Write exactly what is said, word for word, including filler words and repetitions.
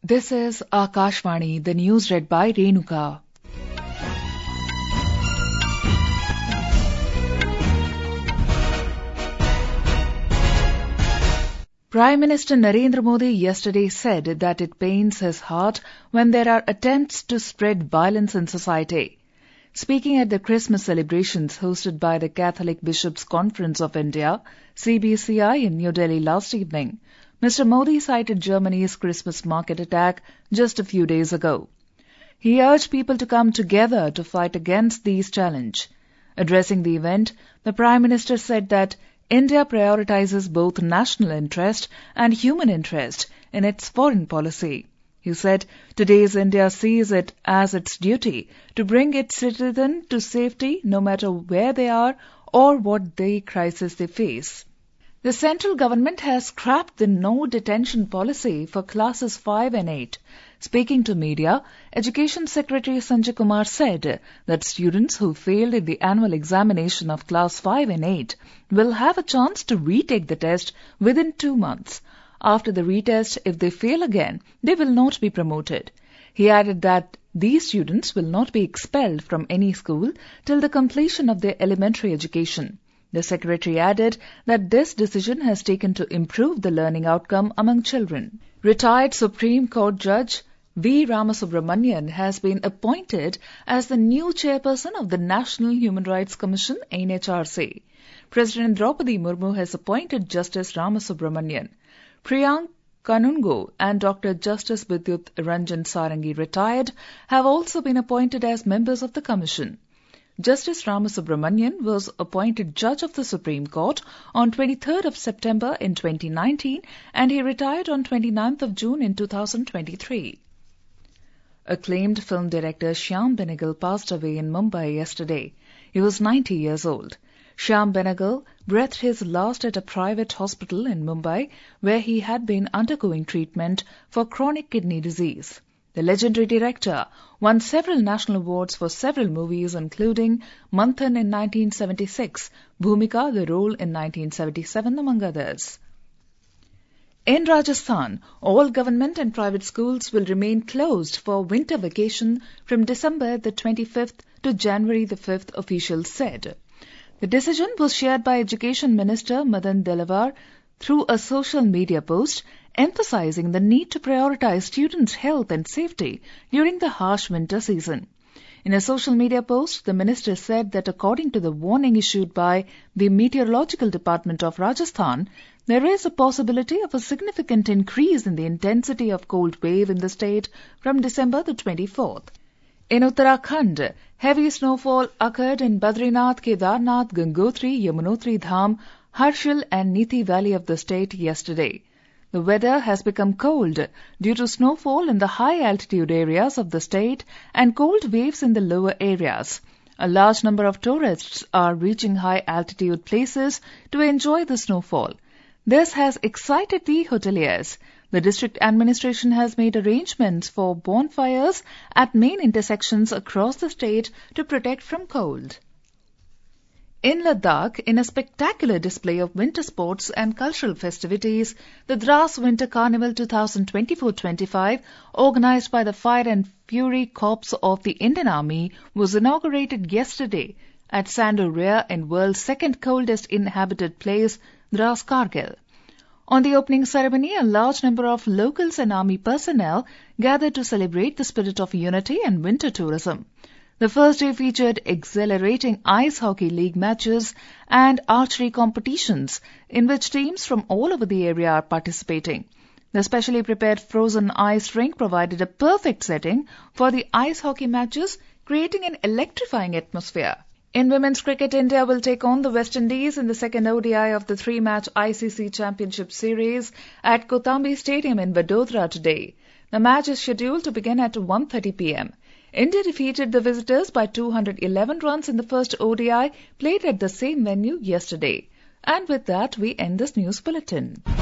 This is Akashvani, the news read by Renuka. Prime Minister Narendra Modi yesterday said that it pains his heart when there are attempts to spread violence in society. Speaking at the Christmas celebrations hosted by the Catholic Bishops' Conference of India, C B C I, in New Delhi last evening, Mister Modi cited Germany's Christmas market attack just a few days ago. He urged people to come together to fight against these challenges. Addressing the event, the Prime Minister said that India prioritizes both national interest and human interest in its foreign policy. He said, today's India sees it as its duty to bring its citizens to safety no matter where they are or what the crisis they face. The central government has scrapped the no detention policy for classes five and eight. Speaking to media, Education Secretary Sanjay Kumar said that students who failed in the annual examination of class five and eight will have a chance to retake the test within two months. After the retest, if they fail again, they will not be promoted. He added that these students will not be expelled from any school till the completion of their elementary education. The Secretary added that this decision has taken to improve the learning outcome among children. Retired Supreme Court Judge V. Ramasubramanian has been appointed as the new chairperson of the National Human Rights Commission, N H R C. President Draupadi Murmu has appointed Justice Ramasubramanian. Priyank Kanungo and Doctor Justice Vidyut Ranjan Sarangi, retired, have also been appointed as members of the Commission. Justice Ramasubramanian was appointed Judge of the Supreme Court on twenty-third of September in twenty nineteen and he retired on twenty-ninth of June in two thousand twenty-three. Acclaimed film director Shyam Benegal passed away in Mumbai yesterday. He was ninety years old. Shyam Benegal breathed his last at a private hospital in Mumbai where he had been undergoing treatment for chronic kidney disease. The legendary director won several national awards for several movies including Manthan in nineteen seventy-six, Bhumika the Role in nineteen seventy-seven, among others. In Rajasthan, all government and private schools will remain closed for winter vacation from December the twenty-fifth to January the fifth, officials said. The decision was shared by Education Minister Madan Delavar through a social media post, emphasizing the need to prioritize students' health and safety during the harsh winter season. In a social media post, the minister said that according to the warning issued by the Meteorological Department of Rajasthan, there is a possibility of a significant increase in the intensity of cold wave in the state from December the twenty-fourth. In Uttarakhand, heavy snowfall occurred in Badrinath, Kedarnath, Gangotri, Yamunotri Dham, Harshil and Niti Valley of the state yesterday. The weather has become cold due to snowfall in the high-altitude areas of the state and cold waves in the lower areas. A large number of tourists are reaching high-altitude places to enjoy the snowfall. This has excited the hoteliers. The district administration has made arrangements for bonfires at main intersections across the state to protect from cold. In Ladakh, in a spectacular display of winter sports and cultural festivities, the Dras Winter Carnival twenty twenty-four twenty-five, organized by the Fire and Fury Corps of the Indian Army, was inaugurated yesterday at Sandoria in world's second coldest inhabited place, Dras Kargil. On the opening ceremony, a large number of locals and army personnel gathered to celebrate the spirit of unity and winter tourism. The first day featured exhilarating ice hockey league matches and archery competitions in which teams from all over the area are participating. The specially prepared frozen ice rink provided a perfect setting for the ice hockey matches, creating an electrifying atmosphere. In women's cricket, India will take on the West Indies in the second O D I of the three-match I C C Championship Series at Kotambi Stadium in Vadodara today. The match is scheduled to begin at one thirty p m India defeated the visitors by two hundred eleven runs in the first O D I played at the same venue yesterday. And with that, we end this news bulletin.